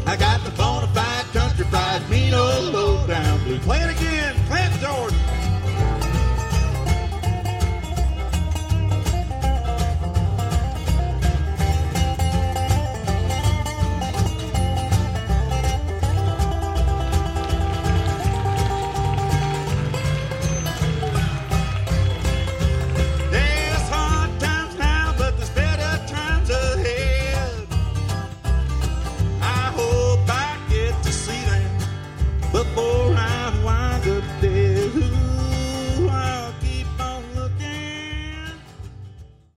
I got the bona fide country fried mean old low down blue. Playing